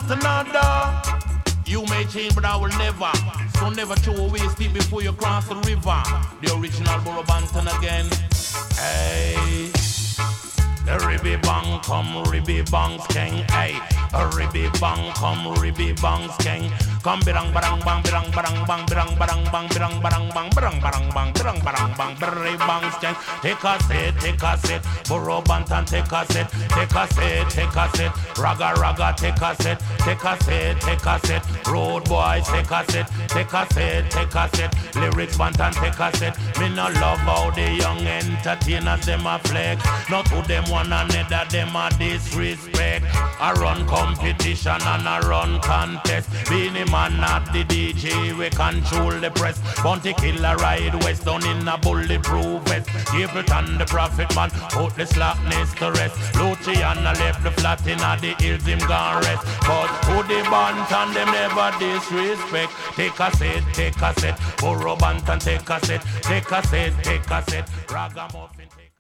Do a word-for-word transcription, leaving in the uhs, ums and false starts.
not another. You may change, but I will never. So never throw away stick before you cross the river. The original Burro Banton again. Hey. The ribby bang come ribby bangs king, hey. A ribby bang come ribby bangs king. Come birang barang bang birang barang bang birang barang bang birang barang bang birang barang bang birang barang bang birang bangs king. Take a set, take a set. Burro Banton take a set, take a set, take a set. Raga raga take a set, take a set, take a set. Road boys take a set, take a set, take a set. Lyrics Banton take a set. Me no love how the young entertainers them a flex. Not to them one another, them a disrespect. I run competition and I run contest. Being a man not the D J, we control the press. Bounty killer ride west down in a bulletproof vest. Ableton the prophet man, put the slackness to rest. Luciano left the flat in a the hills, him gone rest. But to the Banton, them never disrespect. Take a set, take a set. Burro Banton take a set, take a set, take a set. Ragamuffin take